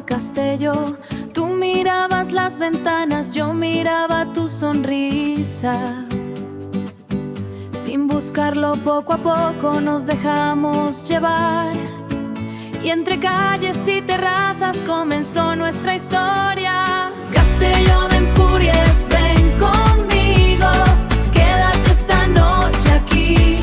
Castelló. Tú mirabas las ventanas, yo miraba tu sonrisa. Sin buscarlo, poco a poco nos dejamos llevar, y entre calles y terrazas comenzó nuestra historia. Castelló de Empúries, ven conmigo, quédate esta noche aquí.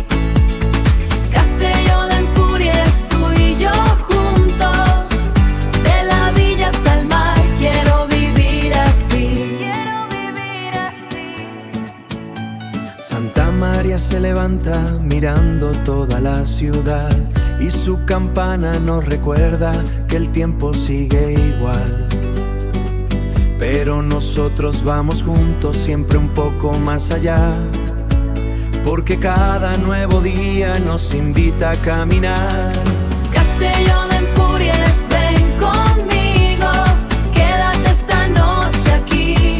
Castelló de Empúries, tú y yo juntos, de la villa hasta el mar, quiero vivir así. Quiero vivir así. Santa María se levanta mirando toda la ciudad, y su campana nos recuerda que el tiempo sigue igual. Pero nosotros vamos juntos siempre un poco más allá, porque cada nuevo día nos invita a caminar. Castelló de Empúries, ven conmigo, quédate esta noche aquí.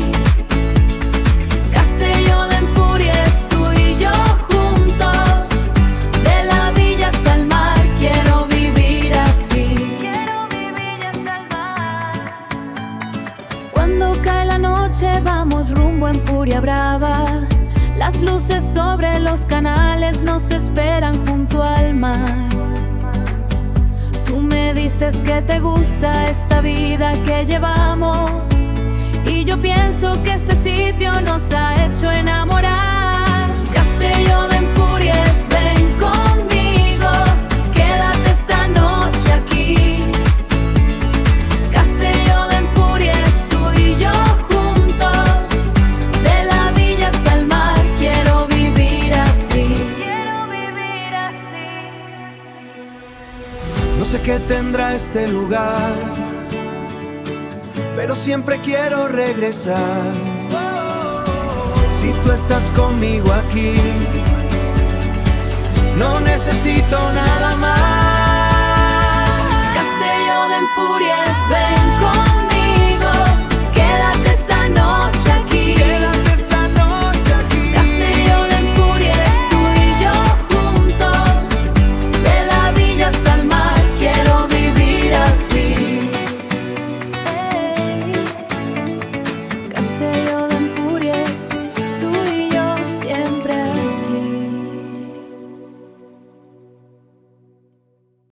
Castelló de Empúries, tú y yo juntos, de la villa hasta el mar, quiero vivir así. Quiero vivir hasta el mar. Cuando cae la noche vamos rumbo a Empuria Brava. Las luces sobre los canales nos esperan junto al mar. Tú me dices que te gusta esta vida que llevamos, y yo pienso que este sitio nos ha hecho enamorar. Castelló de Empúries, ven conmigo, quédate esta noche aquí. Castelló de Empúries, tú y yo juntos, de la villa hasta el mar, quiero vivir así. Quiero vivir así. No sé qué tendrá este lugar, pero siempre quiero regresar. Si tú estás conmigo aquí, no necesito nada más. Castelló de Empúries,